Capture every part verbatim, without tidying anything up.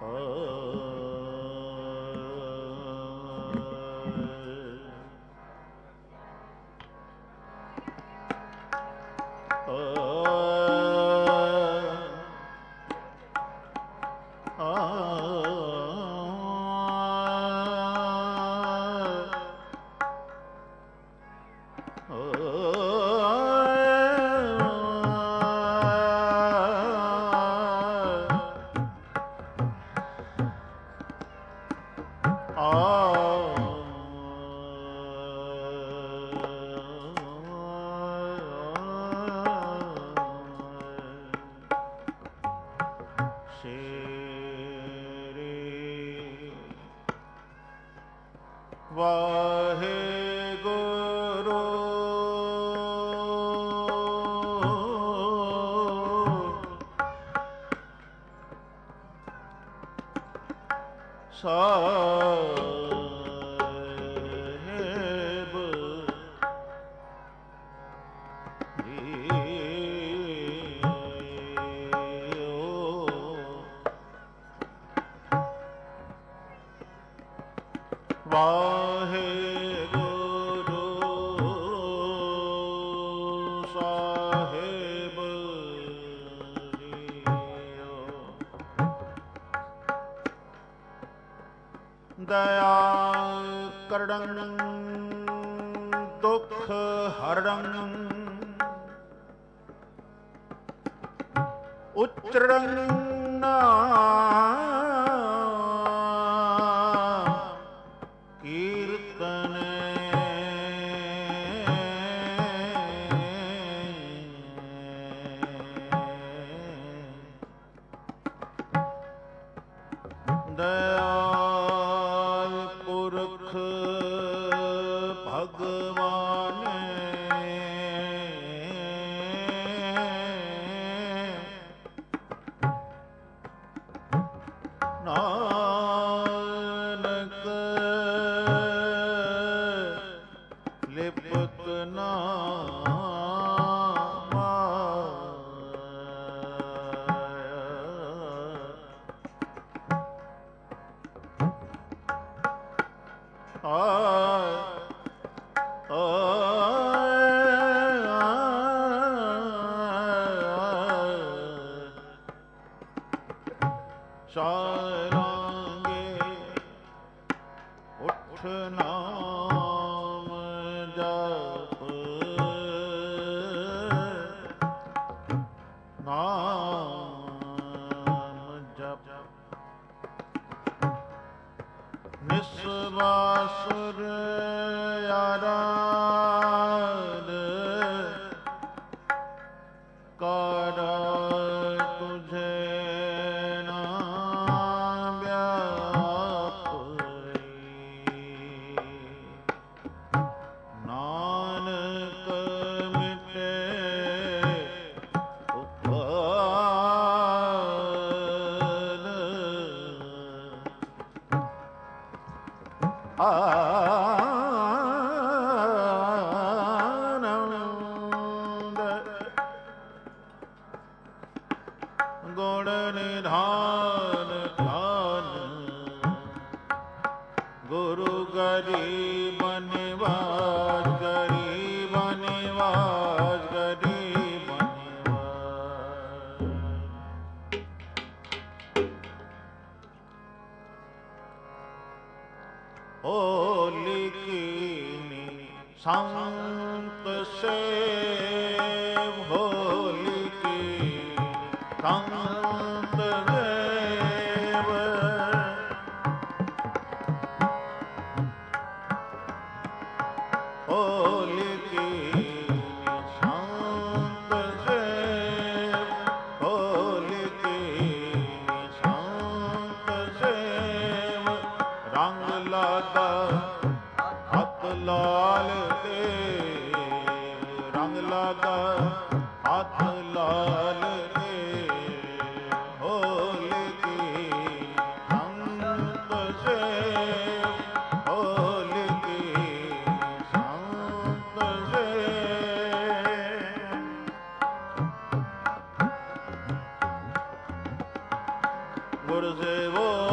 ਗੁਰ ਸੇਵੋ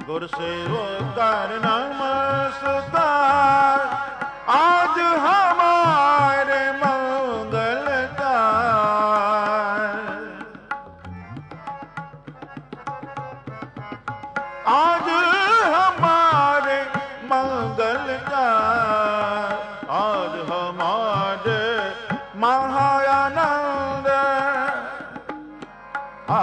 गुर सेवक कर नमस्कार। आज हमारे मंगल कार, आज हमारे मंगल कार, आज हमारे महाआनंद आ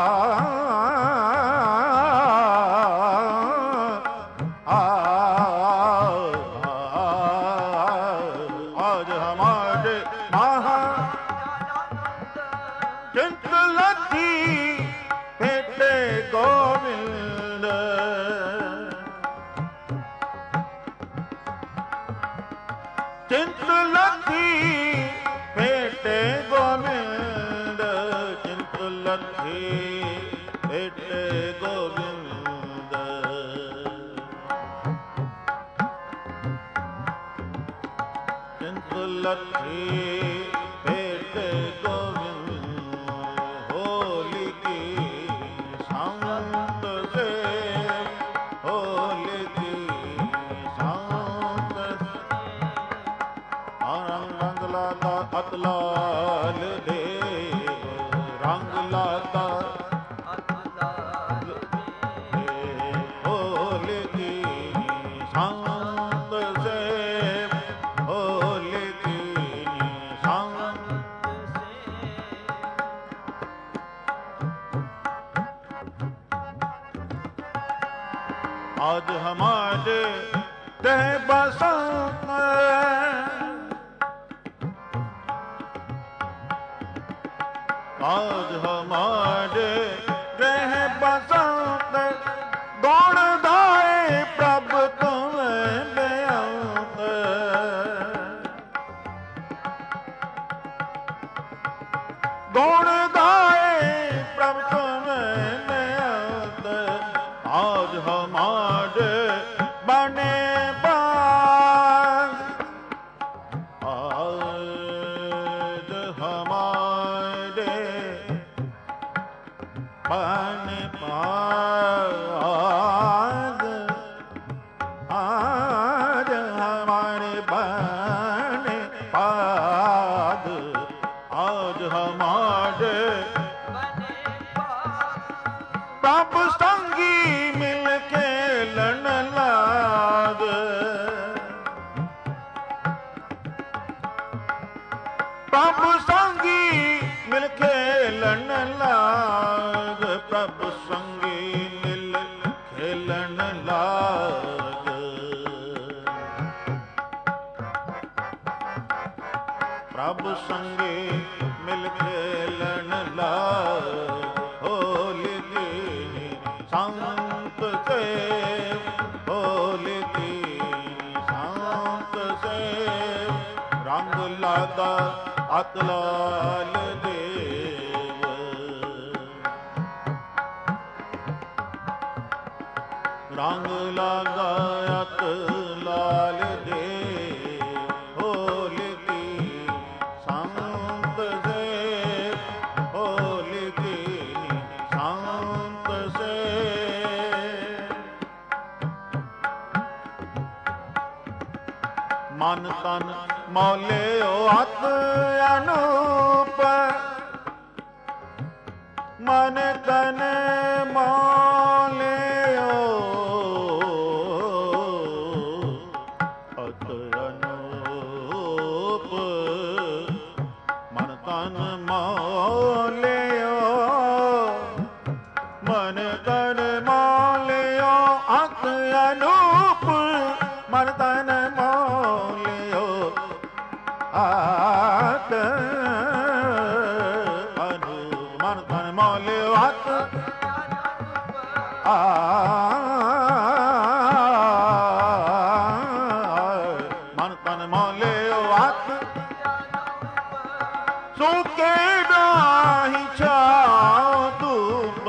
ਲਾਲ ਦੇਵ ਰੰਗ ਲਾਤਾ ਹੋਲ ਕੀ ਸੰਤ ਸੇਵ, ਹੋਲ ਕੀ ਸੰਤ आज हमारे तह बसंत, आज हमारे रह बसंत, गौण दाए प्रभ तुम्हें बेअंत। गौण दाए प्रभ तुम्हें बेअंत, आज हमारे बने बाग, आज हमारे बन पाग, आज हमारे बन पाग, आज हमारे प्रभ संगी मिल के लन लाग। प्रभ संगी मिल के लन लाग, प्रभ संगी मिल खेलन लाग। प्रभ संगी मिल खेलन लाग, होल की संत सेव, होल की संत सेव, रंग लागा अत लाल देव। रंग लागा अत लाल देव, होल की संत सेव, होल की संत सेव। मन तन मौलियो अत अनूप, मन तन मौलियो अत अनूप, मन तन मौलियो, मन तन मौलियो अत अनूप, मन तन मौलियो आत अनु, मन तन मौलियो आत आ, मन तन मौलियो आत, सूखे डाही छाओ धूप,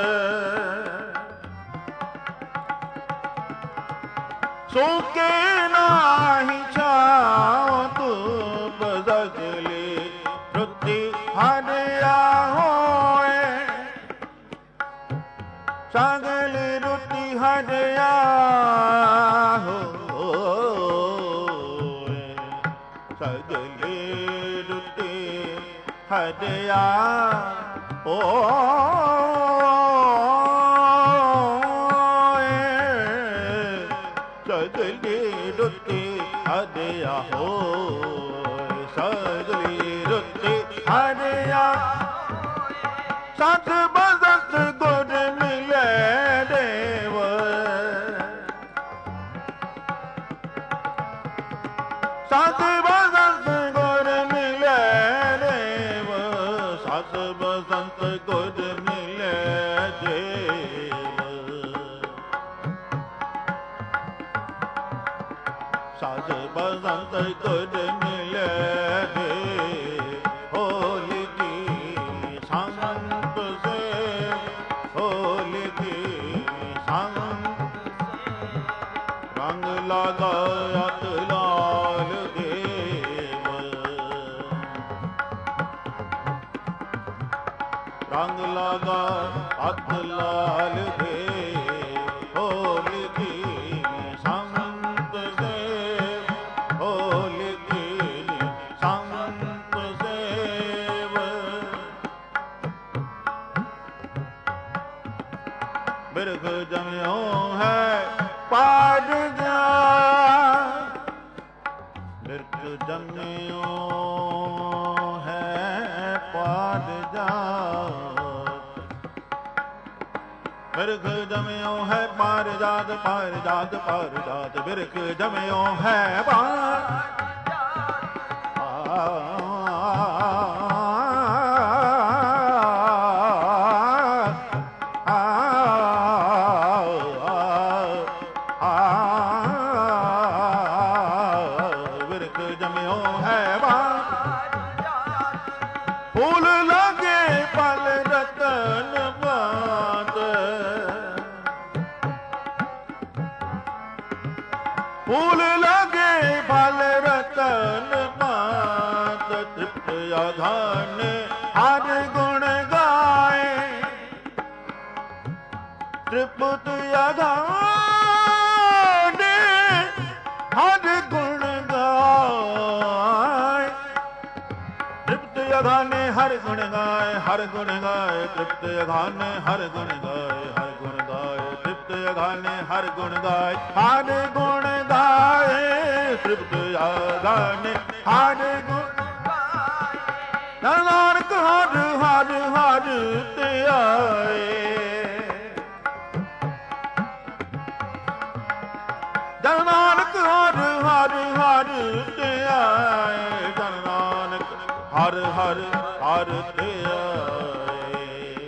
सूखे नाही छाओ धूप, सगली श्रुति हरिया होए, सगली रुति ਹਰਿਆ ਹੋਏ, ਸਗਲੇ ਰੁੱਤੇ ਹਰਿਆ ਹੋਏ, ਸਗਲੇ ਰੁੱਤੇ ਹਰਿਆ ਹੋਏ, ਸਗਲੇ ਰੁੱਤੇ ਹਰਿਆ ਸਤ ਬਸੰਤ ਗੁਰ ਮਿਲੇ ਦੇਵ, ਸਤ ਬਸੰਤ ਗੁਰ ਮਿਲੇ ਦੇਵ, ਸਤ ਬਸੰਤ ਗੁਰ ਮਿਲੇ ਦੇਵ, ਸਤ ਬਸੰਤ ਗੁਰ ਮਿਲੇ ਦੇਵ, ਹੋਲੀ ਕੀ ਸੰਤ ਸੇ, ਹੋਲੀ ਕੀ ਸੰਤ ਰੰਗ ਲਗਾਇਤ ਲਾਲ ਦੇਵ, ਰੰਗ ਲਗਾਇਤ ਲਾਲ ਦੇਵ, ਹੋਲੀ ਕੀ ਸੰਤ ਸੇ, ਹੋਲੀ ਕੀ ਸੰਤ ਸੇਵ, ਬਿਰਖ ਜਮਿਓ ਹੈ ਪਾੜ ਜਾ, ਬਿਰਖ ਜਮਿਓ ਹੈ ਪਾੜ ਜਾ, ਬਿਰਖ ਜਮਿਓ ਹੈ ਪਾਰ ਜਾਤ, ਪਾਰ ਜਾਤ, ਪਾਰ ਜਾਤ, ਬਿਰਖ ਜਮਿਓ ਹੈ ਪਾਰ ਫੂਲ ਲਾਗੇ ਪਲ ਰਤਨ ਬਾਤ, ਫੂਲ ਲਾਗੇ ਪਲ ਰਤਨ ਬਾਤ, ਤ੍ਰਿਪਤ ਆਧਾਨ ਹਰ ਗੁਣ ਗਾਏ, ਤ੍ਰਿਪਤ ਆਧਾਨ ਹਰ ਗੁਣ ਗਾਏ, ਤ੍ਰਿਪਤ ਅਗਾਨੇ ਹਰ ਗੁਣ ਗਾਏ, ਹਰ ਗੁਣ ਗਾਏ, ਤ੍ਰਿਪਤ ਅਗਾਨੇ ਹਰ ਗੁਣ ਗਾਏ, ਹਰ ਗੁਣ ਗਾਏ, ਤ੍ਰਿਪਤ ਅਗਾਨੇ ਹਰ ਗੁਣ ਗਾਏ, ਹਰ ਗੁਣ ਗਾਏ, ਤ੍ਰਿਪਤ ਅਗਾਨੇ ਹਰ ਗੁਣ ਗਾਏ, ਨਾਨਕ ਹਰ ਹਰ ਹਰ ਤੇ ਆਏ, ਨਾਨਕ ਹਰ ਹਰ ਹਰ ਤੇ ਆਏ, ਨਾਨਕ ਹਰ ਹਰ ਹਰ ਤੇ ਆਏ,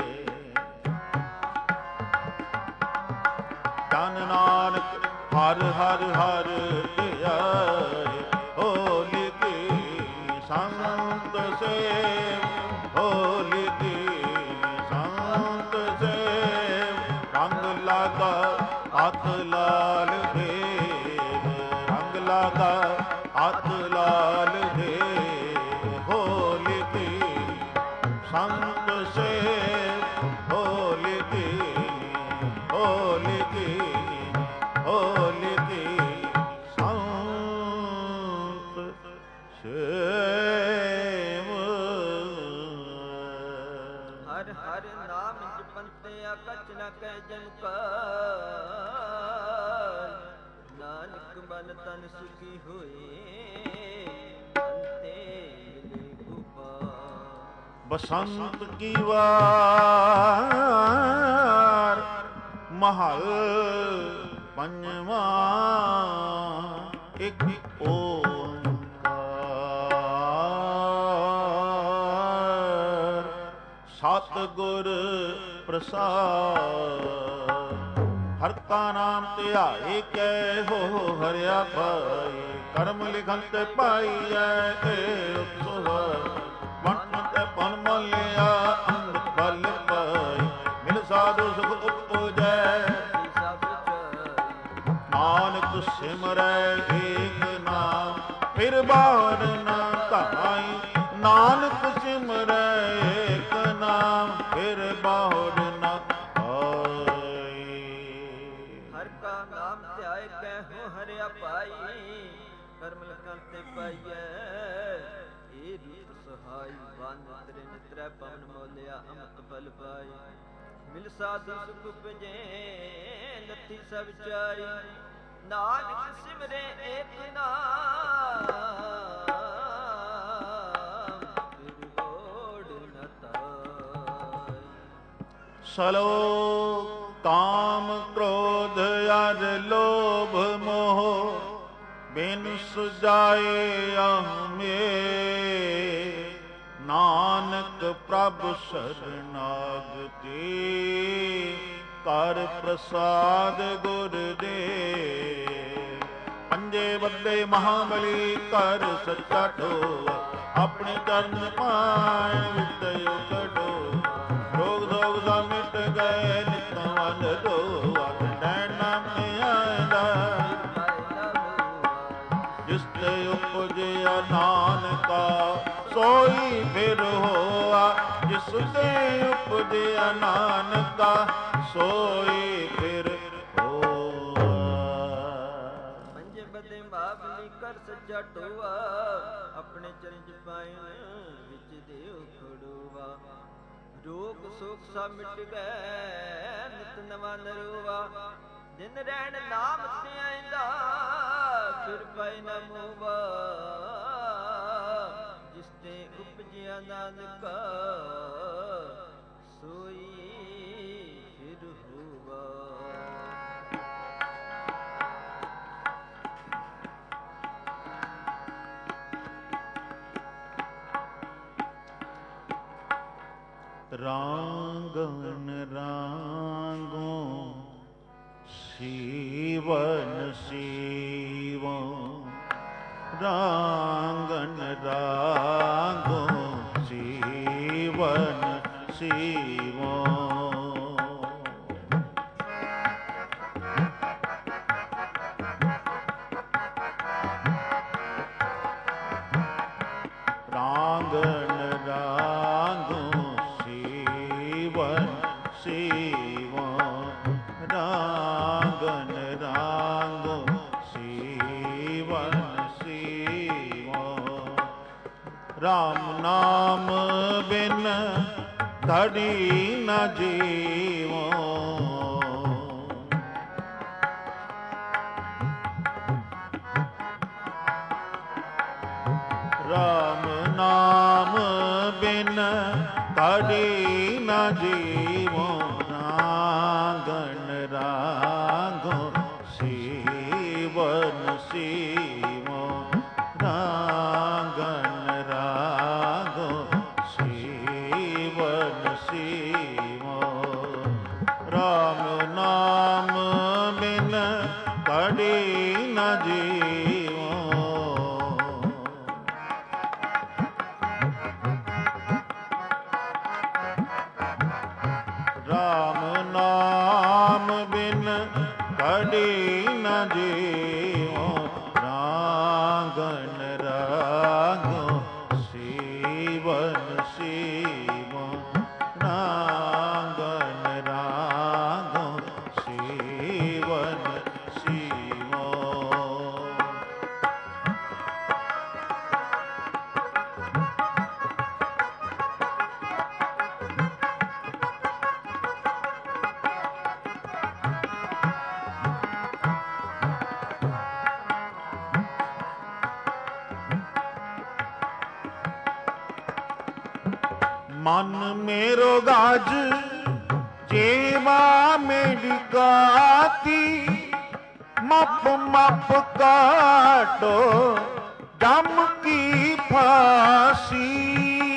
ਧੰਨ ਨਾਨਕ ਹਰ ਹਰ ਹਰ ਤੇ ਆਏ, ਹੋਲੀ ਕੀ ਸੰਤ ਸੇਵ, ਹੋਲੀ ਕੀ ਸੰਤ ਸੇਵ, ਰੰਗ ਲਾਗਾ ਹੱਥ ਲਾਲ ਦੇਵ, ਰੰਗ ਲਾਗਾ ਹੱਥ ਲਾਲ ਦੇਵ, ਹੋਲੀ ਕੀ ਸੰਤ ਸੇਵ, ਹੋਲੀ ਕੀ, ਹੋਲੀ ਕੀ, ਹੋਲੀ ਕੀ ਸੰਤ ਸੇਵ। ਹਰ ਹਰ ਨਾਮ ਜਪੰਤਿਆ ਕਛ ਨ ਕਹਿ ਜਨ ਕਾ, ਨਾਨਕ ਮਨ ਤਨ ਸੁਖੀ ਹੋਏ, ਅੰਤੇ ਮਿਲੇ ਗੋਪਾਲ। ਬਸੰਤ ਕੀ ਵਾਰ ਮਹਲ ਪੰਜਵਾਂ, ਇੱਕ ਓੰਕਾਰ, ਸਤਿਗੁਰ ਪ੍ਰਸਾਦ, ਹਰ ਕਾ ਨਾਮ ਧਿਆਏ ਕੈ ਹੋ ਹਰਿਆ ਭਾਈ, ਕਰਮ ਲਿਖਨ ਤੇ ਪਾਈਐ ਏ ਉਤਸਵ, ਵੰਡ ਤੇ ਪਨ ਮਲਿਆ ਅੰਮ੍ਰਿਤ ਫਲ ਪਾਈ, ਮਿਲ ਸਾਧੂ ਸੁਖ ਉਪਜੈ, ਨਾਨਕ ਸਿਮਰੈ ਏਕ ਨਾਮ, ਫਿਰ ਬਾਰ ਨਾ ਧਾਈ, ਨਾਨਕ ਸਿਮਰੈ ਏਕ ਨਾਮ, ਫਿਰ ਬਾਰ ਨਾ ਧਾਈ। ਪਾਈਐ, ਏ ਰੂਪ ਸਹਾਈ ਬਨ ਤ੍ਰਿਨ ਤ੍ਰੈ ਪਵਨ ਮੋਲਿਆ ਅੰਮ੍ਰਿਤ ਫਲ ਪਾਈ। ਮਿਲ ਸਾਧੂ ਸੁਖ ਉਪਜੇ ਲੱਥੀ ਸਭ ਚਾਈ, ਨਾਨਕ ਸਿਮਰੇ ਏਕ ਨਾਮ ਫਿਰ ਹੋੜ ਨ ਤਾਈ। ਸਲੋਕ ਕਾਮ ਕ੍ਰੋਧ ਅਰ ਲੋਭ ਮੋਹ ਬਿਨ ਸੁਜਾਏ ਅਹਮੇ, ਨਾਨਕ ਪ੍ਰਭ ਸ਼ਰਨਾਗਤੀ ਕਰ ਪ੍ਰਸਾਦ ਗੁਰ ਦੇ। ਪੰਜੇ ਵੱਡੇ ਮਹਾਬਲੀ ਕਰ ਸੱਚਾ ਢੋਆ, ਆਪਣੇ ਚਰਨ ਪਾਏ ਵਿਦਿਓ ਕਢੋ। ਰੋਗ ਦੋਗ ਦਾ ਮਿਟ ਗਏ ਨਿਤ ਵਨ ਦੋਆ, ਡੈਣ ਨਾਮ ਆਇਦਾ ਜਿਸ ਤੇ ਉਪਜਿਆ ਨਾਨਕਾ ਸੋਈ ਫਿਰ ਹੋਆ। ਜਿਸ ਤੇ ਉਪਜਿਆ ਨਾਨਕਾ ਸੋਈ ਫਿਰ ਹੋਆ। ਪੰਜੇ ਬਦੇ ਬਾਬਲੀ ਕਰ ਸੱਚਾ ਢੋਆ, ਆਪਣੇ ਚਰਨ ਚ ਪਾਇਨ ਵਿੱਚ ਦੇਉ ਖੜੋਆ। ਰੋਗ ਸੋਖ ਸਭ ਮਿਟ ਗਏ ਨਿਤ ਨਵਾਂ ਨਰੋਆ, ਦਿਨ ਰਹਿਣ ਨਾਮ ਤੇ ਆਇਂਦਾ ਫਿਰ ਪੈ ਨ ਮੋਵਾ। ਜਿਸ ਤੇ ਉਪਜਿਆ ਨਾਨਕਾ ਸੋਈ ਫਿਰ ਹੋਵਾ। ਰਾਂਗਨ ਰਾਂਗੋ ਸੀਵਨ ਸੀਵੋ, ਰਾਂਗਨ ਰਾਂਗੋ ਸੀਵਨ ਸੀਵੋ। ਰਾਂਗਨ ਰਾਂਗੋ ਸੀਵਨ ਸੀਵੋ, ਰਾਂਗਨ ਰਾਂਗੋ ਸੀਵਨ ਸੀਵੋ। ਰਾਮ ਨਾਮ ਬਿਨ ਘੜੀ ਨ ਜੀਵੋ, ਰਾਮ ਨਾਮ ਬਿਨ ਘੜੀ ਨ ਜੀਵੋ। ਰਾਂਗਨ ਰਾਂਗੋ ਸੀਵਨ ਸੀਵੋ, ਰਾਂਗਨ ਰਾਂਗੋ ਸੀਵਨ ਸੀਵੋ। ਰਾਮ ਨਾਮ ਬਿਨ ਘੜੀ ਨ ਜੀਵੋ। ਰਾਮ ਨਾਮ ਬਿਨ ਘੜੀ ਨ ਜੀਵੋ। ਰਾਂਗਨ ਰਾਂਗੋ ਸੀਵਨ ਸੀਵੋ, ਰਾਂਗਨ ਰਾਂਗੋ ਸੀਵਨ ਸੀਵੋ। ਮਨ ਮੇਰੋ ਗਾਜ ਜੀਵਾ ਮੇਰੀ ਗਾਤੀ, ਮਪ ਮਪ ਕਾਟੋ ਦਮ ਕੀ ਫਾਸੀ।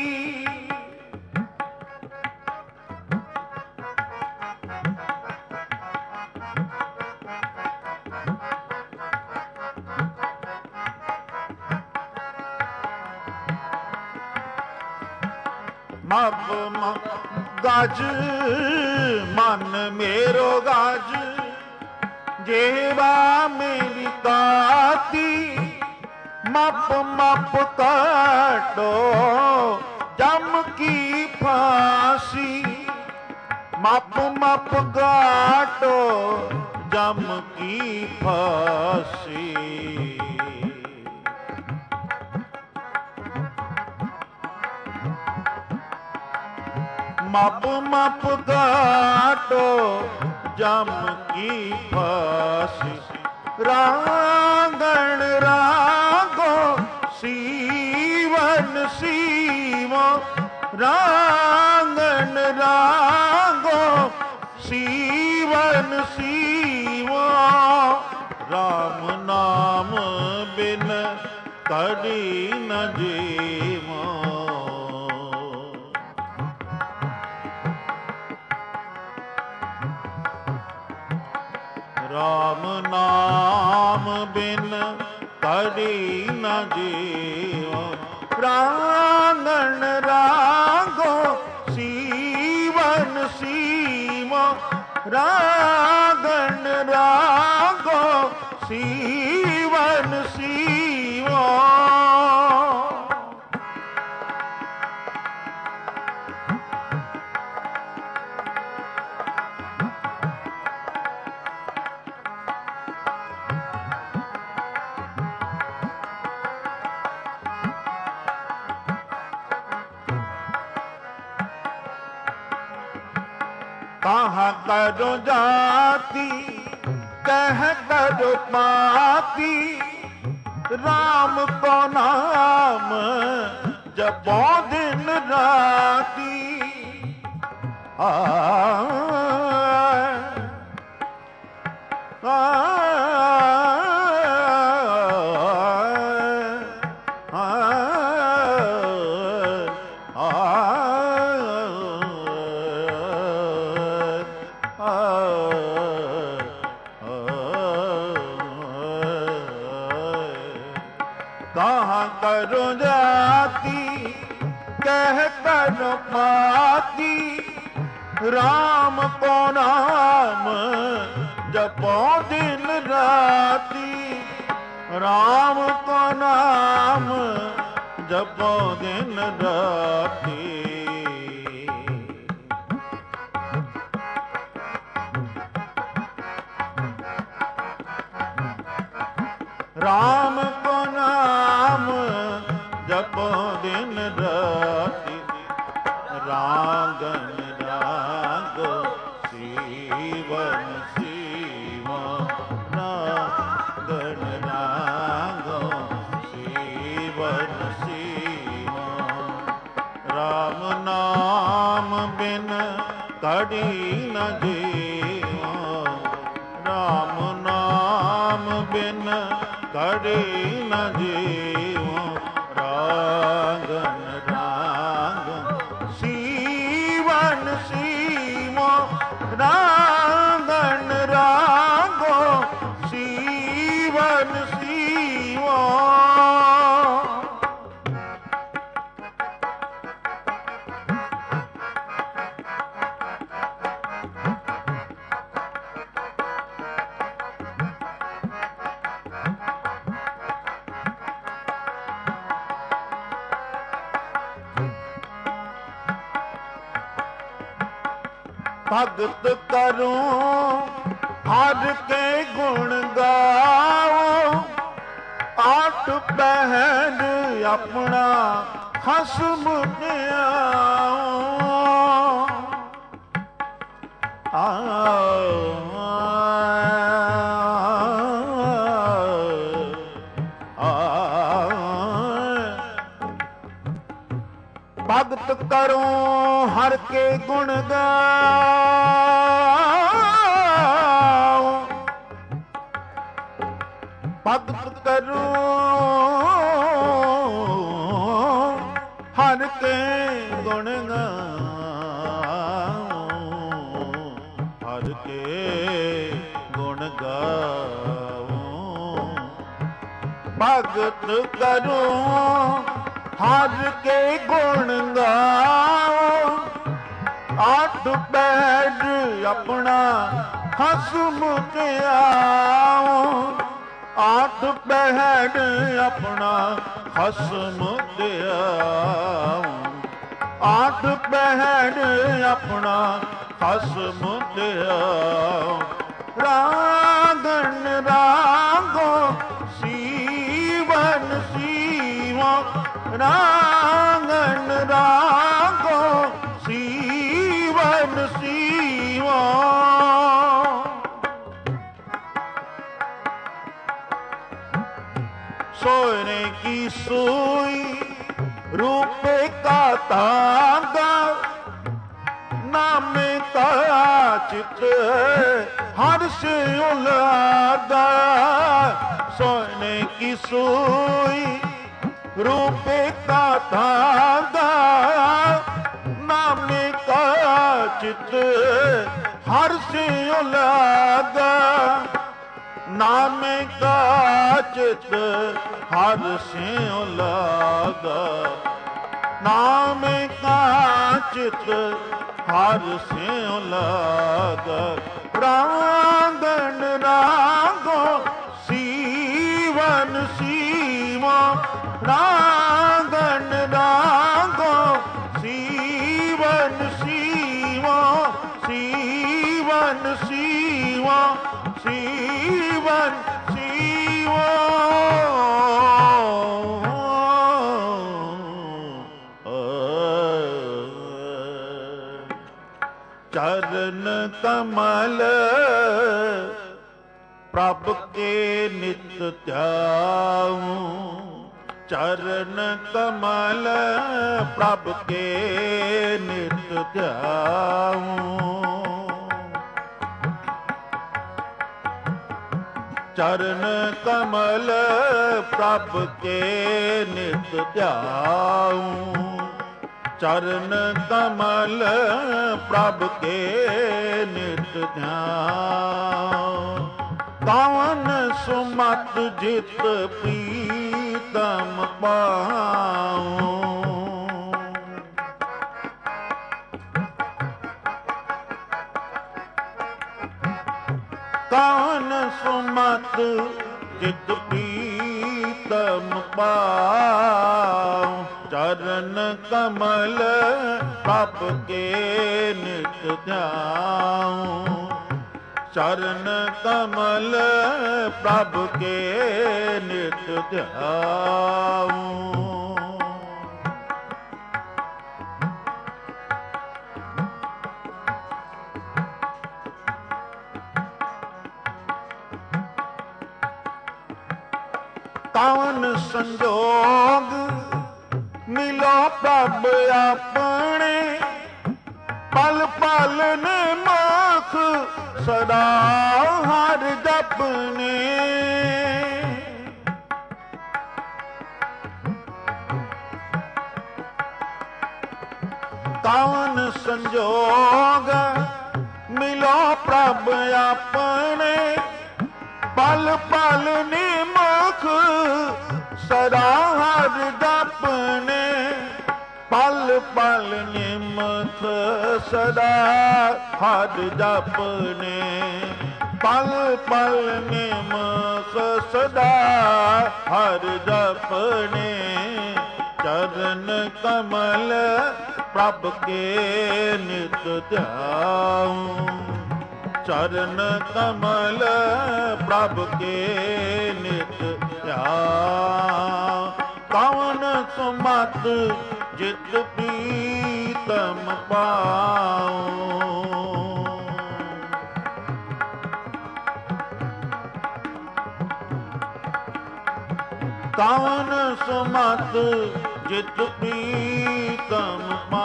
ਮਪ ਮਪ ਗਜ ਮਨ ਮੇਰੋ ਗਜ, ਜੀਵਾ ਮੇਰੀ ਗਾਤੀ, ਮਪ ਮਪ ਕਾਟੋ ਜਮ ਕੀ ਫਾਸੀ। ਮਪ ਮਪ ਕਾਟੋ ਜਮ ਕੀ ਫਾਸੀ। ਮਪ ਮਪ ਕਾਟੋ ਜਮ ਕੀ ਫਾਸੀ, ਰਾਂਗਣ ਰਾਗੋ ਸੀਵਨ ਸੀਵੋ, ਰਾਂਗਣ ਰਾਗੋ ਸੀਵਨ ਸੀਵੋ। ਰਾਮ ਨਾਮ ਬਿਨ ਕੜੀ ਨ ਜੀਵੋ। ਰਾਮ ਨਾਮ ਬਿਨ ਕੜੀ ਨ ਜੀਵੋ। ਰਾਂਗਣ ਰਾਗੋ ਸੀਵਨ ਸੀਵੋ, ਰਾਂਗਣ ਰਾਗੋ ਸੀਵਨ ਸੀਵੋ। कहाँ करो जाती कह करो पाती, राम को नाम जपो दिन राती। आ, आ, करो जाती कह करो पाती, राम को नाम जपो दिन राती। राम को नाम जपो दिन राती। राम को नाम जपो दिन राति, रांगन रागो सीवन सीवो, रांगन रागो सीवन सीवो। राम नाम बिन कड़ी न जीवो, राम नाम बिन कड़ी न जीवो। रांगन रागो सीवन सीवो, रांगन रागो सीवन सीवो। भगत करूं हर के गुण गाओ, आठ पहर अपना खसम ध्याओ। भगत करूं हर के गुण गाओ, भगत करूं हर के गुण गाओ, हर के गुण गाओ। भगत करूं हर के गुण गाओ, आठ पैर अपना खसम ध्याओ। आठ पैर अपना खसम ध्याओ, आठ पैर अपना खसम ध्याओ। रांगन रागो सीवन सीवो, रांगन रागो सीवन ਸੀਵਨ ਸੀਵਾ सोने की सोई रूपे का तांगा नाम का चित हर से उलादा सोने की सोई रूपे का तांगा नाम का चित हर से उलादा नाम का चित हर सिंह लागा नाम का चित हर सिंह लागा रांगन रागो सीवन सीवा रांगन रागो सीवन सीवा सीवन सीवा सीवन सीवा चरण कमल प्रभ के नित ध्याऊं चरण कमल प्रभ के नित ध्याऊं चरण कमल प्रभ के नित ध्याऊं चरण कमल प्रभ के नित ध्याऊं कौन सुमत जित प्रीतम पाऊं कौन सुमत जित प्रीतम पाऊं चरण कमल प्रभ के नित ध्याऊं चरण कमल प्रभ के नित ध्याऊं कौन संजोग मिलो प्रभ अपने पल पल ने मुख सदा हर जपने कौन संजोग मिलो प्रभ अपने पल पल ने मुख सदा हर जपने पल पल निमख सदा हर जपने पल पल निमख सदा हर जपने चरण कमल प्रभ के नित ध्याऊं चरण कमल प्रभ के नित ध्याऊं कौन सुमत जित प्रीतम पाऊं कौन सुमत जित प्रीतम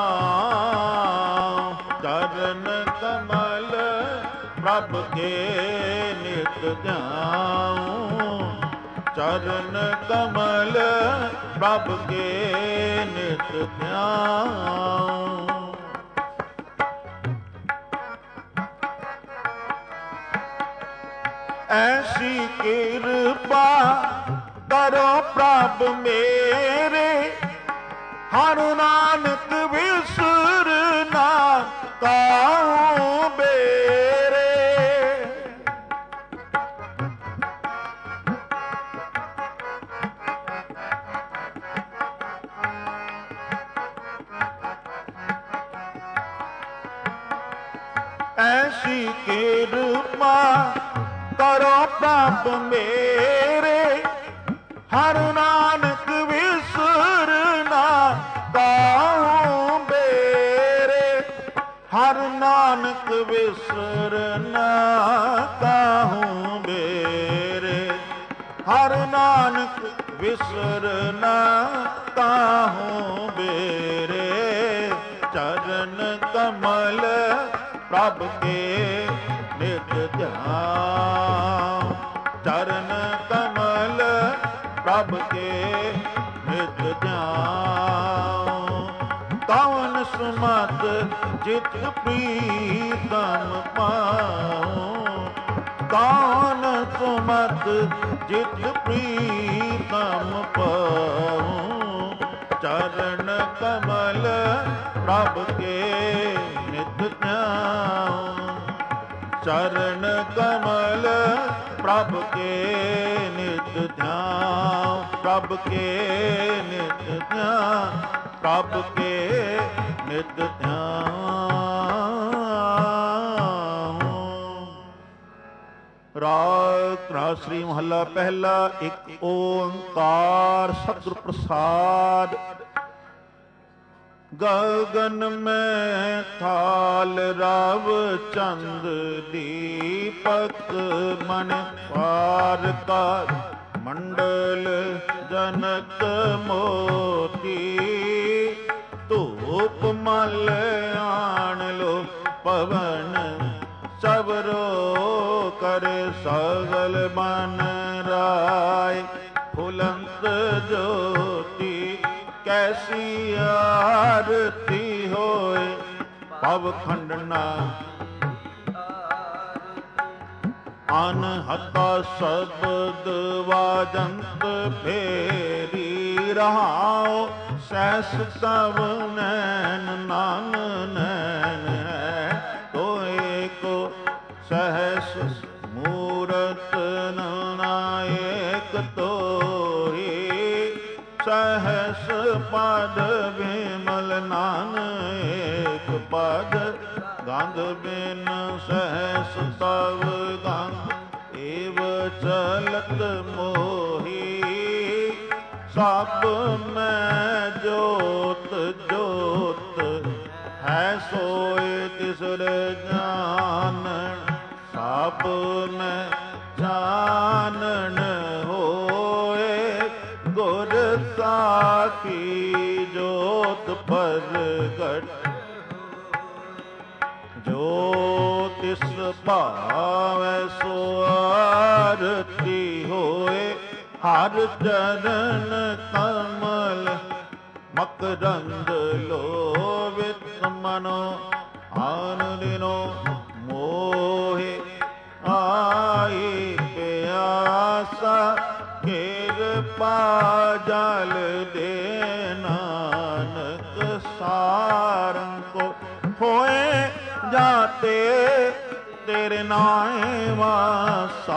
पाऊं चरण कमल प्रभ के नित ध्याऊं चरण कमल प्रभ के नित ध्याऊं ऐसी कृपा करो प्रभ मेरे हर नानक विसरना काहू बेरे ऐसी कृपा करो प्रभ मेरे हर नानक विसरना काहू बेरे ਹਰ ਨਾਨਕ ਵਿਸਰ ਨਾ ਕਾਹੂ ਮੇਰੇ, ਹਰ ਨਾਨਕ ਵਿਸਰ ਨਾ ਕਾਹੂ ਮੇਰੇ, ਚਰਨ ਕਮਲ ਪ੍ਰਭ ਕੇ ਨਿਤ ਧਿਆਨ, ਚਰਨ ਕਮਲ ਪ੍ਰਭ ਕੇ ਨਿਤ ਧਿਆਨ। ਕਵਨ ਸੁਮਤ ਜਿਤ ਪ੍ਰੀਤਮ ਪਾਉ, ਕੌਣ ਸੁਮਤ ਜਿਤ ਪ੍ਰੀਤਮ ਪਾਉ, ਚਰਨ ਕਮਲ ਪ੍ਰਭ ਕੇ ਨਿਤ ਧਿਆਨ, ਚਰਨ ਕਮਲ ਪ੍ਰਭ ਕੇ ਨਿਤ ਧਿਆਨ, ਪ੍ਰਭ ਕੇ ਨਿਤ ਧਿਆਨ, ਪ੍ਰਭ ਕੇ ਨਿਤ ਧਿਆਨ। ਰਾਗ ਰਾਸਰੀ ਮਹੱਲਾ ਪਹਿਲਾ। ਇੱਕ ਓੰਕਾਰ ਸਤਿਗੁਰ ਪ੍ਰਸਾਦ। ਗਗਨ ਮੈਂ ਥਾਲ ਰਵ ਚੰਦ ਦੀਪਕ ਮਨ ਪਾਰ ਕਾ, ਮੰਡਲ ਜਨਕ ਮੋਤੀ ਧੂਪ ਮਲ ਆਣ ਲੋ ਪਵਨ, ਸਬਰੋ ਕਰ ਸਗਲ ਮਨ ਰਾਏ, ਫੁਲੰਤ ਜੋਤੀ ਕੈਸੀ ਆਰਤੀ ਹੋਏ, ਭਵ ਖੰਡਨਾ ਅਨਹਤਾ ਸ਼ਬਦ ਵਾਜੰਤ ਫੇਰੀ ਰਹਾਉ, ਸੈਸ ਤਵ ਨੈਣ ਨਾਮ ਨੈਣ ਹੈ ਤੋਏ ਕੋ, ਸਹਸ ਮੂਰਤ ਨਾਇਕ ਤੋਈ, ਸਹਸ ਪਦ ਵਿਮਲ ਨਾਨਕ ਪਦ, ਗੰਧ ਬਿਨ ਸਹਸ ਤਵ ਗੰਧ ਏਵ ਚਲਤ ਮੋਹੀ, ਸਭ ਮੈਂ ਜੋਤ ਜੋਤ ਹੈ ਸੋਇ ਤਿਸਰ ਜਾਣਨ, ਸਭ ਮੈਂ ਜਾਣਨ ਹੋਏ, ਗੁਰ ਸਾਖੀ ਜੋਤ ਪ੍ਰਗਟ, ਜੋ ਤਿਸ ਭਾਵੈ ਸੋ ਆਰਤੀ ਹੋਏ, ਹਰ ਚਰਨ ਕਮਲ ਮਕਰੰਦ ਲੋਭਿਤ ਮਨੋ, ਆਨੰਦਿਨੋ ਮੋਹਿ ਆਈ ਪਿਆਸਾ, ਕਿਰਪਾ ਜਲ ਦੇ ਨਾਨਕ ਸਾਰੰ ਕੋ, ਹੋਏ ਜਾਤੇ ਤੇਰੇ ਨਾਮ ਵਾਸਾ।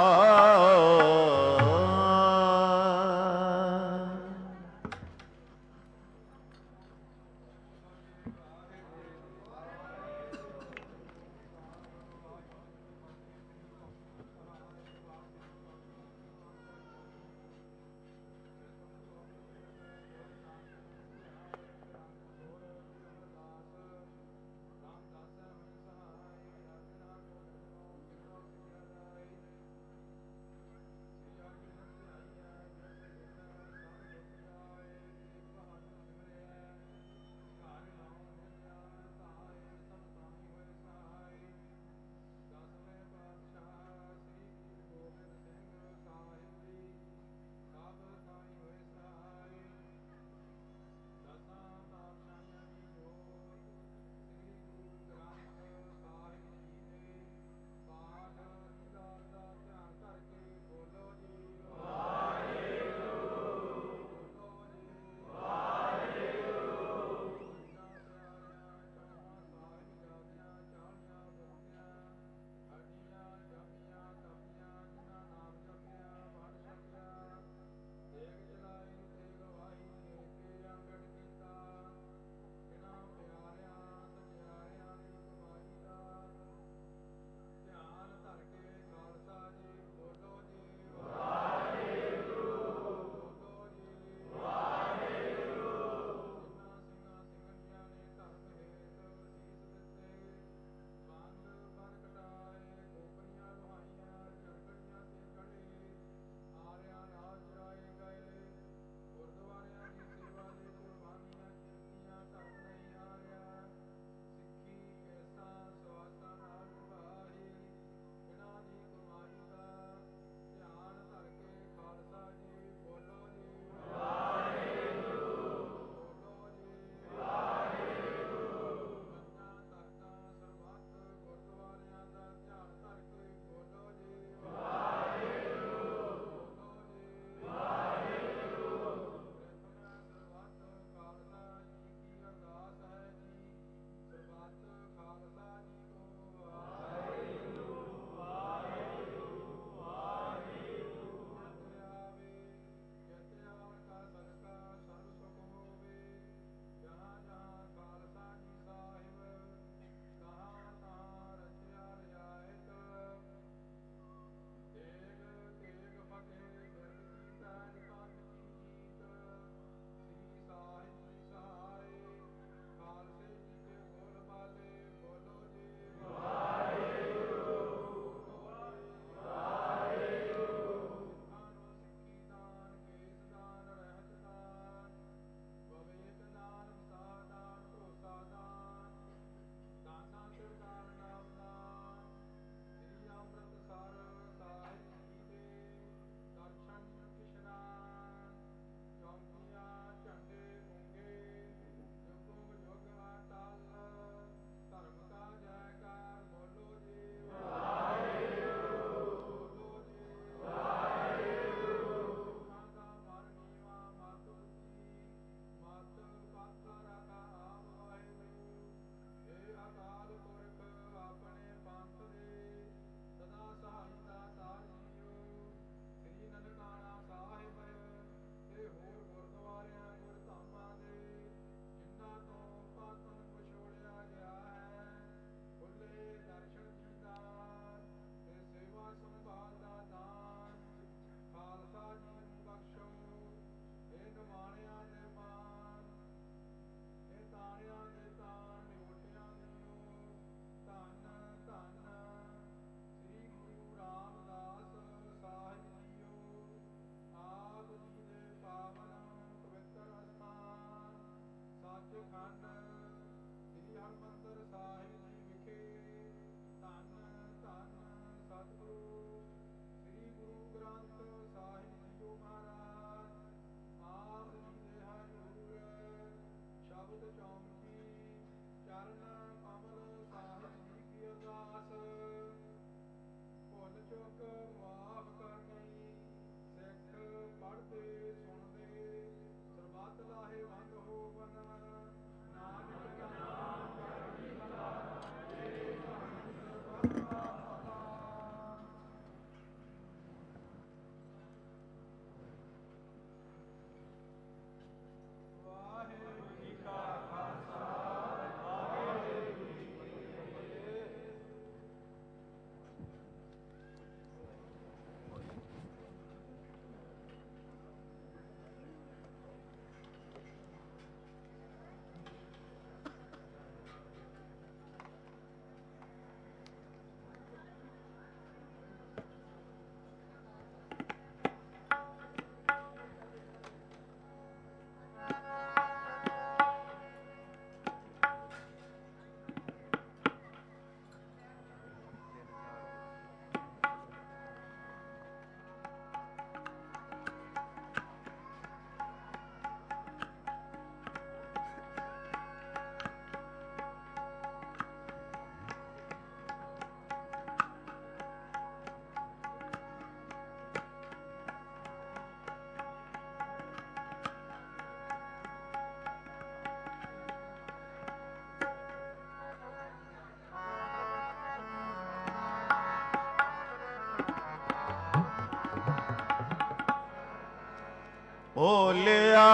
ਬੋਲਿਆ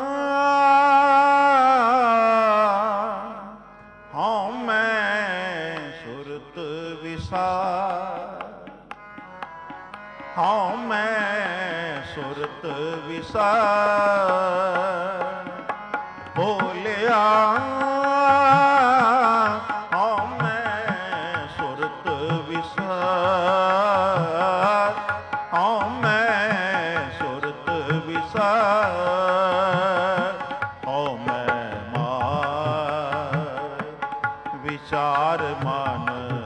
ਹਉ ਮੈਂ ਸੁਰਤ ਵਿਸਾਰ, ਹਉ ਮੈਂ ਸੁਰਤ ਵਿਸਾਰ। ਬੋਲਿਆ ਹਉ ਮੈਂ ਸੁਰਤ ਵਿਸਾਰ, ਹਉ ਮੈਂ ਸੁਰਤ ਵਿਸਾਰ। ਹਉ ਮੈਂ ਮਾਰ ਵਿਚਾਰ ਮਨ,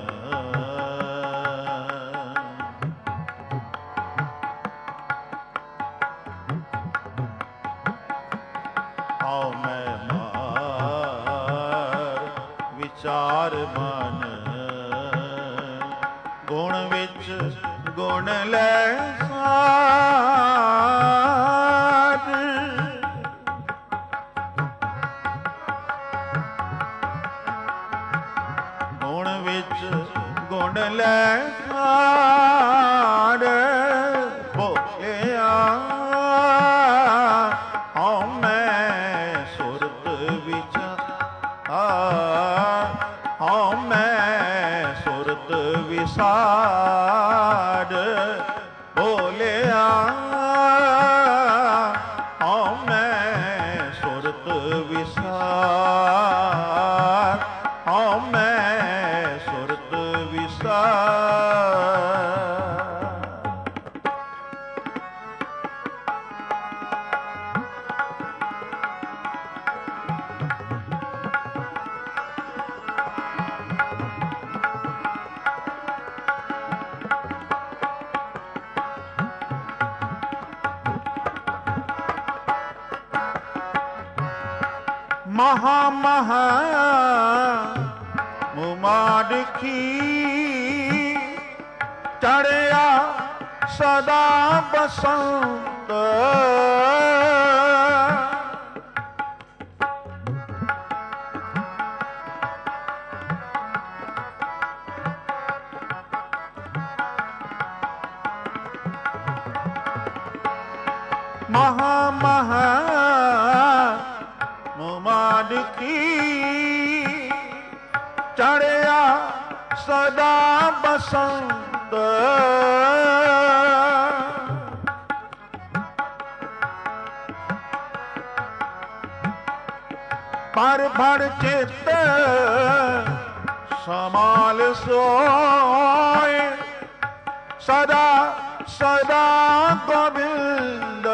ਹਉ ਮੈਂ ਮਾਰ ਵਿਚਾਰ ਮਨ। ਗੁਣ ਵਿੱਚ ਗੁਣ ਲੈ ਸਾਰ, ਗੁਣ ਵਿੱਚ ਗੁਣ ਲੈ ਸਾਰ। ਬੋਲਿਆ ਹਉ ਮੈਂ ਸੁਰਤ ਵਿਚਾਰ, ਹਉ ਮੈਂ ਸੁਰਤ ਵਿਸਾਰ। ਬੋਲਿਆ ਹਉ ਮੈਂ ਸੁਰਤ ਵਿਸਾਰ, ਹਉ ਮੈਂ ਸੁਰਤ ਵਿਸਾਰ। ਮਹਾ ਮਹਾ ਮੁਮਾਡਖੀ ਚੜਿਆ ਸਦਾ ਬਸੰਤ। ਮਹਾ ਮਹਾ ਮੁਮਾਡਖੀ ਚੜਿਆ ਸਦਾ ਬਸੰਤ। ਪਰ ਭੜ ਚਿੱਤ ਸਮਾਲ ਸੋਏ, ਸਦਾ ਸਦਾ ਗੋਬਿੰਦ।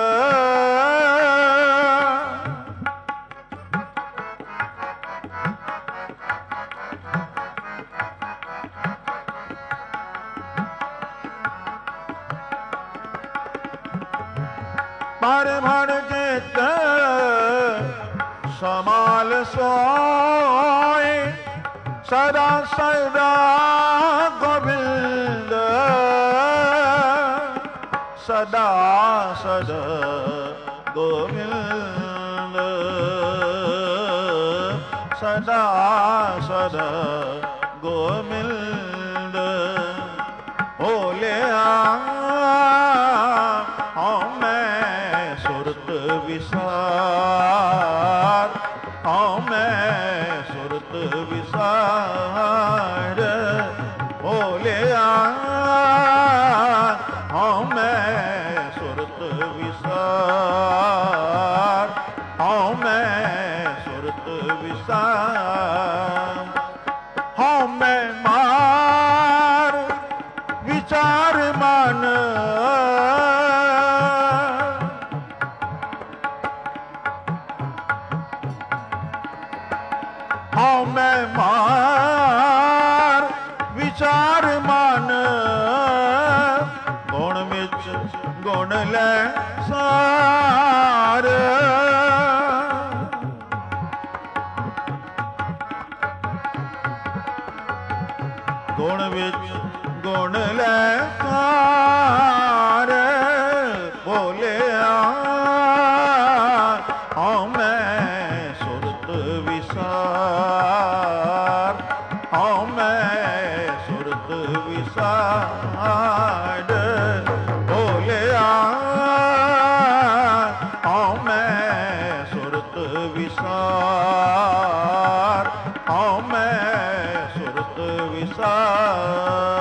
ਪਰ ਭੜ ਚਿੱਤ ਸਮਾਲ ਸੋਏ, ਸਦਾ ਸਦਾ ਗੋਬਿੰਦ ਸਦਾ ਸਦਾ ਗੋਬਿੰਦ ਸਦਾ ਸਦਾ ਗੋਬਿੰਦ ਹੋਲਿਆ ਹਉ ਮੈਂ ਸੁਰਤ ਵਿਸਾਰ ਹਉ ਮੈਂ ਸੁਰਤ ਵਿਸਾਰ ਹੋਲਿਆ ਹਉ ਮੈਂ ਸੁਰਤ ਵਿਸਾਰ ਹਉ ਮੈਂ ਸੁਰਤ ਵਿਸਾਰ ਹਉ ਮੈਂ ਮਾਰ ਵਿਚਾਰ ਮਨ ਹਉ ਮੈਂ ਮਾਰ ਵਿਚਾਰ ਮਨ ਗੁਣ ਵਿੱਚ ਗੁਣ ਲੈ ਸਾਰ ਗੁਣ ਵਿੱਚ ਗੁਣ ਲੈ ਸਾਰ ਬੋਲਿਆ ਹਉ ਮੈਂ ਸੁਰਤ ਵਿਸਾਰ ਹਉ ਮੈਂ ਸੁਰਤ ਵਿਸਾਰ ਬੋਲਿਆ ਹਉ ਮੈਂ ਸੁਰਤ ਵਿਸਾਰ ਹਉ ਮੈਂ ਸੁਰਤ ਵਿਸਾਰ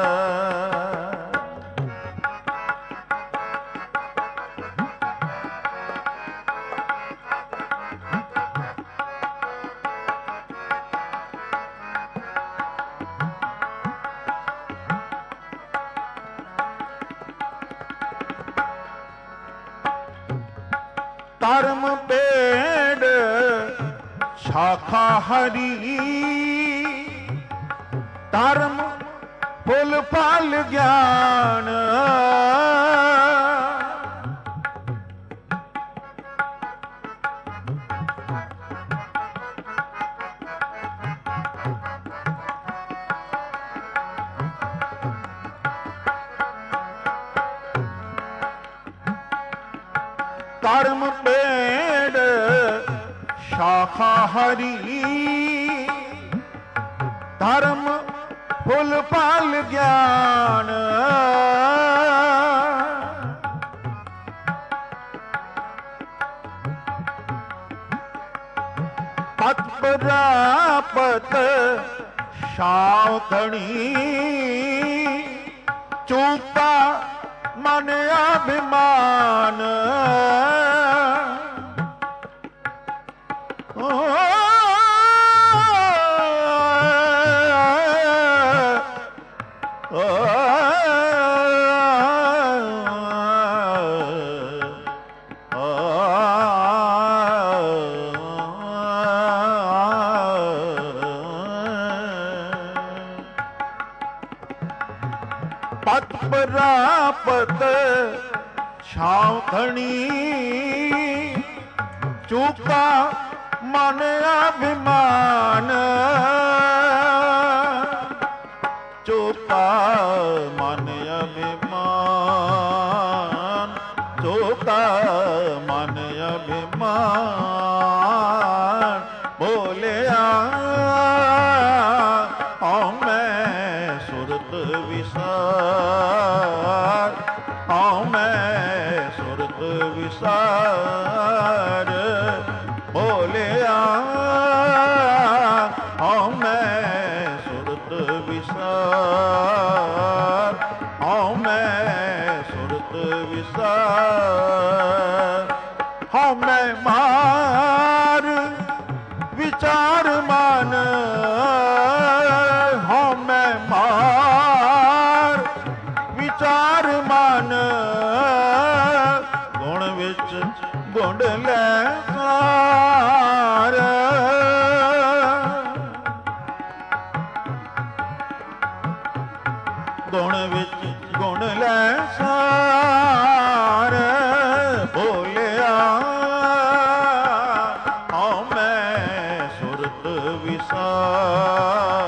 ਧਰਮ ਪੇੜ ਸ਼ਾਖਾ ਹਰੀ ਧਰਮ ਫੁੱਲ ਫਲ ਗਿਆਨ ਧਰਮ ਪੇੜ ਸ਼ਾਖਾ ਹਰੀ ਧਰਮ ਫੁੱਲ ਫਲ ਗਿਆਨ ਪਤ ਪ੍ਰਾਪਤ ਸਾਵਧਣੀ ਚੂਪਾ ਮਨ ਅਭਿਮਾਨ ਪਤ ਪ੍ਰਾਪਤ ਸਾਵਧਣੀ ਚੂਕਾ ਮਨ ਅਭਿਮਾਨ ਚੂਕਾ ਮਨ ਅਭਿਮਾਨ ਚੂਕਾ ਮਨ ਅਭਿਮਾਨ ਬੋਲਿਆ ਹਉ ਮੈਂ ਸੁਰਤ ਵਿਸਾਰ ਹਉ ਮੈਂ ਸੁਰਤ ਵਿਸਾਰ ਬੋਲਿਆ ਹਉ ਮੈਂ ਸੁਰਤ ਵਿਸਾਰ ਹਉ ਮੈਂ ਸੁਰਤ ਵਿਸਾਰ ਹਉ ਮੈਂ ਮਾਰ ਵਿਚਾਰ ਮਨ ਹਉ ਮੈਂ ਮਾਰ ਵਿਚਾਰ ਮਨ ਗੁਣ ਵਿੱਚ ਗੁਣ ਲੈ ਸਾਰ ਗੁਣ ਵਿੱਚ ਗੁਣ ਲੈ ਸਾਰ ਬੋਲਿਆ ਹਉ ਮੈਂ ਸੁਰਤ ਵਿਸਾਰ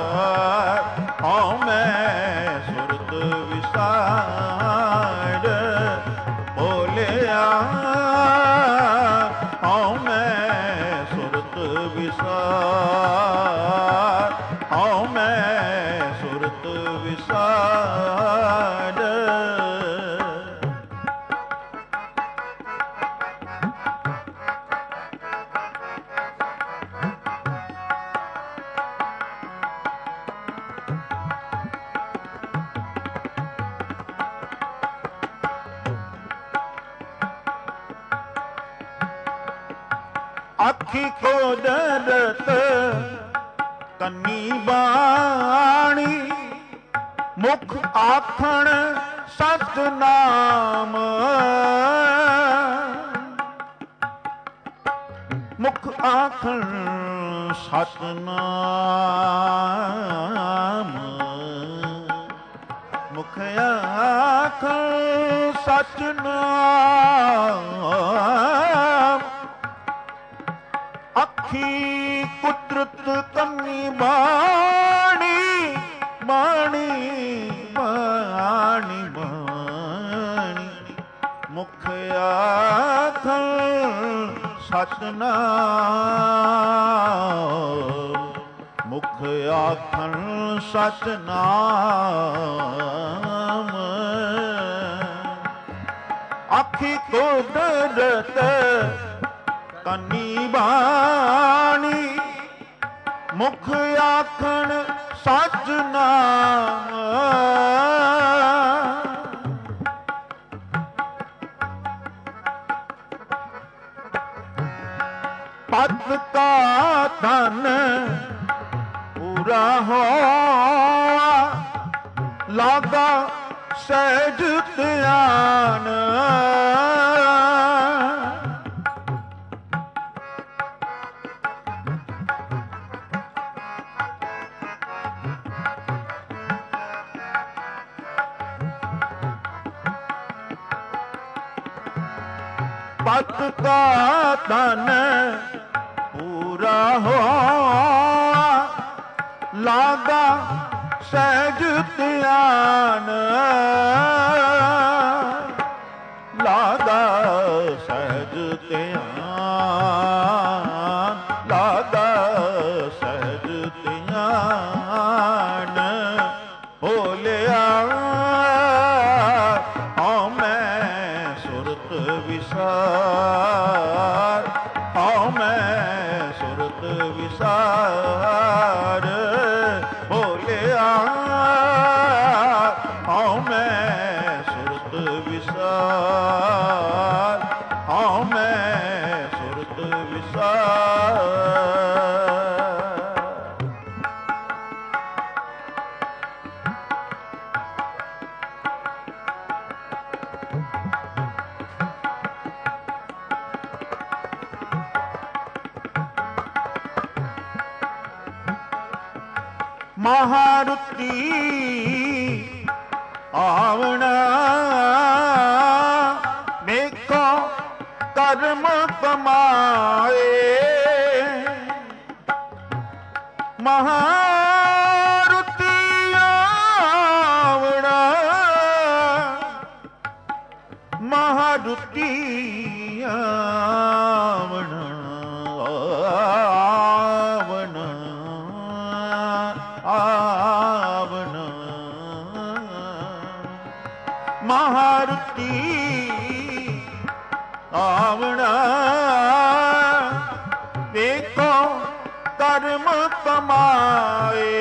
ਵਿਸਾਰ। ਆਖੀ ਕੋ ਦਰਤ ਕੰਨੀ ਬਾਣੀ, ਮੁਖ ਆਖਣ ਸਤਿਨਾਮ। ਮੁਖ ਆਖਣ ਸਤਿਨਾਮ, ਮੁਖ ਆਖਣ ਸਤਿਨਾਮ। ਅੱਖੀ ਕੁਦਰਤ ਕੰਨੀ ਬਾਣੀ, ਬਾਣੀ ਬਾਣੀ ਬਾਣੀ, ਮੁਖ ਆਖਣ ਸਤਿਨਾਮ, ਮੁਖ ਆਖਣ ਸਤਿਨਾਮ। ਆਖੀ ਕੁਦਰਤ ਕੰਨੀ ਬਾਣੀ, ਮੁਖ ਆਖਣ ਸਤਿਨਾਮ। ਪਦ ਕਾ ਧਨ ਪੂਰਾ ਹੋਆ, ਲਾਗਾ ਸਹਿਜ ਧਿਆਨ। ਪਦ ਕਾ ਧਨ ਪੂਰਾ ਹੋਆ, ਲਾਗਾ ਸਹਿਜ ਧਿਆਨ। ਲਾਗਾ ਸਹਿਜ ਧਿਆਨ, ਲਾਗਾ ਸਹਿਜ ਧਿਆਨ। ਬੋਲਿਆ ਹਉ ਮੈਂ ਸੁਰਤ ਵਿਸਾਰ, ਹਉ ਮੈਂ ਸੁਰਤ ਵਿਸਾਰ। ਬੋਲਿਆ ਹਉ ਮੈਂ ਸੁਰਤ ਵਿਸਾਰ, ਹਉ ਮੈਂ ਸੁਰਤ ਵਿਸਾਰ। ਮਹਾਰੁਤੀ ਆਵਣਾ, ਦੇਖੋ ਕਰਮ ਕਮਾਏ। ਮਹਾਰੁਤੀ ਆਵਣਾ, ਮਹਾਰੁਤੀ ਆਵਣਾ, ਆਵਣਾ ਆਵਣਾ। ਮਹਾਰੁਤੀ ਆਵਣਾ, ਵੇਖੋ ਕਰਮ ਕਮਾਏ।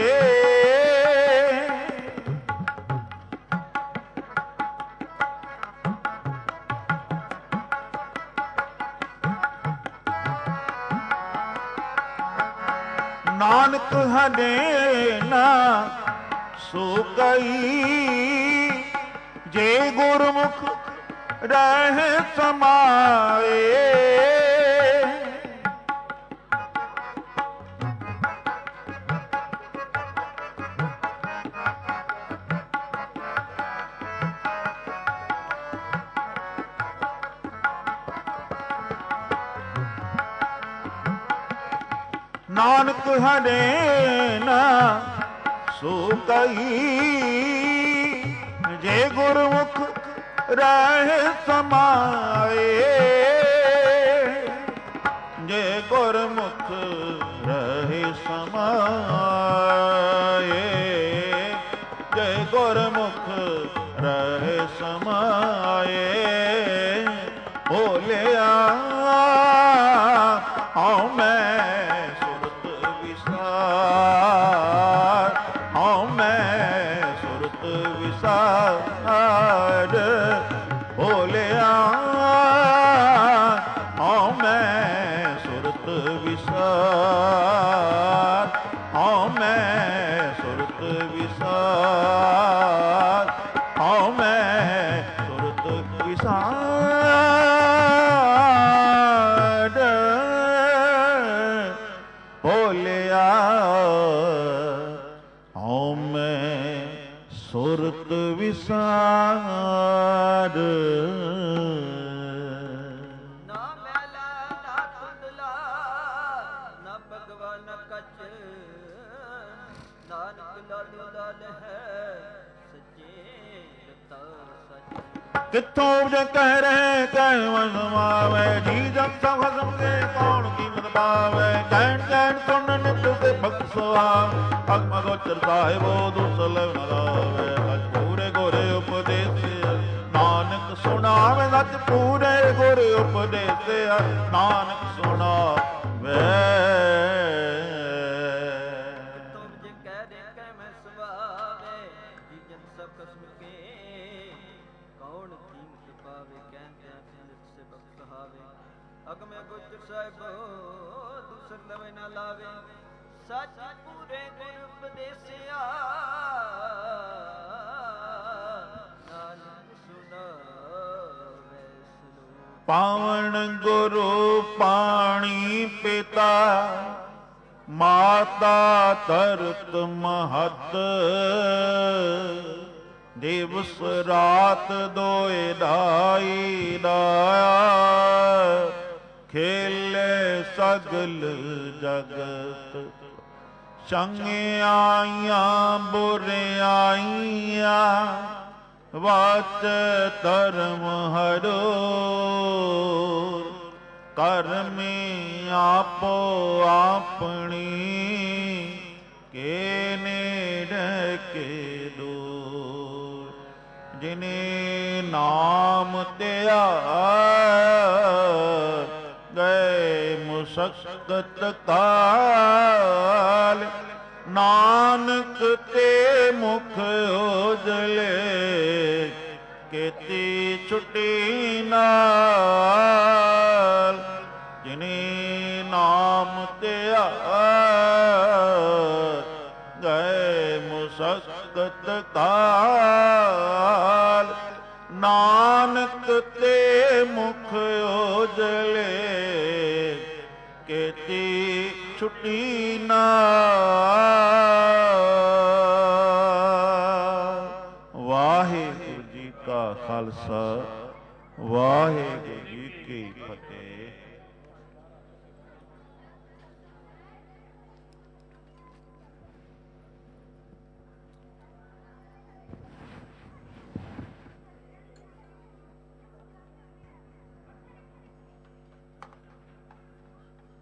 ਨਾਨਕ ਹਨੇ ਨਾ ਸੋ ਗਈ, ਜੇ ਗੁਰਮੁਖ ਰਹਿ ਸਮਾਏ। ਨਾਨਕ ਹਨੇ ਨਾ ਸੋ ਗਈ, ਜੇ ਗੁਰਮੁਖ ਰਹਿ ਸਮਾਏ। ਜੇ ਗੁਰਮੁਖ ਰਹਿ ਸਮਾਏ, ਜੇ ਗੁਰਮੁਖ ਰਹਿ ਸਮਾਏ। ਬੋਲਿਆ ਹਉ ਮੈਂ ਸੁਰਤ ਵਿਸਾਰ, ਹਉ ਮੈਂ ਸੁਰਤ ਵਿਸਾਰ। ਬੋਲਿਆ ਹਉ ਮੈਂ ਸੁਰਤ ਵਿਸਾਰ, ਹਉ ਮੈਂ ਸੁਰਤ ਵਿਸਾਰ, ਹਉ ਮੈਂ ਸੁਰਤ ਵਿਸਾਰ। ਬੋਲਿਆ ਹਉ ਮੈਂ ਸੁਰਤ ਵਿਸਾਰ। ਨਾ ਮੈਲਾ ਨਾ ਧੁੰਦਲਾ ਨਾ ਭਗਵਾ ਨਾ ਕੱਚ, ਨਾਨਕ ਲਾਲੂ ਲਾਲ ਹੈ ਸੱਚੇ ਰਤਾ ਸੱਚ। ਕਿੱਥੋਂ ਉਪਜ ਕਹਿ ਰਹੇ ਕਹਿ ਵਸਮਾਵੇ, ਜੀ ਜਗ ਸਭ ਹਸਮ ਕੇ ਕੌਣ ਕੀਮਤ ਪਾਵੇ। ਕਹਿਣ ਕਹਿਣ ਸੁਣ ਨਿਤ ਤੇ ਭਗਤ ਸੁਆਵ, ਅਗਮ ਗੋਚਰ ਸਾਹਿਬੋ ਦੁਸਲ ਨ ਲਾਵੇ। ਸੱਚ ਪੂਰੇ ਗੋਰੇ ਉਪਦੇਸ ਨਾਨਕ ਸੁਣਾਵੇ, ਸੱਚ ਪੂਰੇ ਗੋਰੇ ਉਪਦੇਸ ਨਾਨਕ ਸੁਣਾਵੇ। ਅਗਮੇ ਗੁਜਰ ਸਾਹਿਬੋ ਦੂਸਰ ਲਵੇ ਨਾ ਲਾਵੇ। ਸੱਚ ਪੂਰੇ ਗੁਰ ਉਪਦੇਸਿਆ ਨਾਨਕ ਸੁਣਾਵੇ ਸਲੋਕ। ਪਾਵਨ ਗੁਰੂ ਪਾਣੀ ਪਿਤਾ, ਮਾਤਾ ਧਰਤ ਮਹਤ। ਦਿਵਸ ਰਾਤ ਦੋਇ ਦਾਈ ਦਾਇਆ, ਖੇਲੇ ਸਗਲ ਜਗਤ। ਚੰਗਿਆਈਆਂ ਬੁਰਿਆਈਆਂ, ਵਾਚ ਧਰਮ ਹਰੂਰ। ਕਰਮੀ ਆਪੋ ਆਪਣੀ, ਕੇ ਨੇੜੇ ਕੇ ਦੂਰ। ਜਿਨੇ ਨਾਮ ਧਿਆਇਆ, ਗਏ ਮੁਸਕਤ ਕਾਲ। ਨਾਨਕ ਤੇ ਮੁਖ ਉਜਲੇ, ਕੀਤੀ ਛੁੱਟੀ ਨਾਲ। ਜਿਨੇ ਨਾਮ ਧਿਆਇਆ, ਗਏ ਮੁਸਕਤ ਕਾਲ। ਨਾਨਕ ਤੇ ਮੁਖ ਉਜਲੇ, ਕੀਤੀ ਛੁੱਟੀ ਨਾਲ। ਵਾਹਿਗੁਰੂ ਜੀ ਕਾ ਖਾਲਸਾ, ਵਾਹਿਗੁਰੂ ਜੀ ਕੀ ਫਤਿਹ।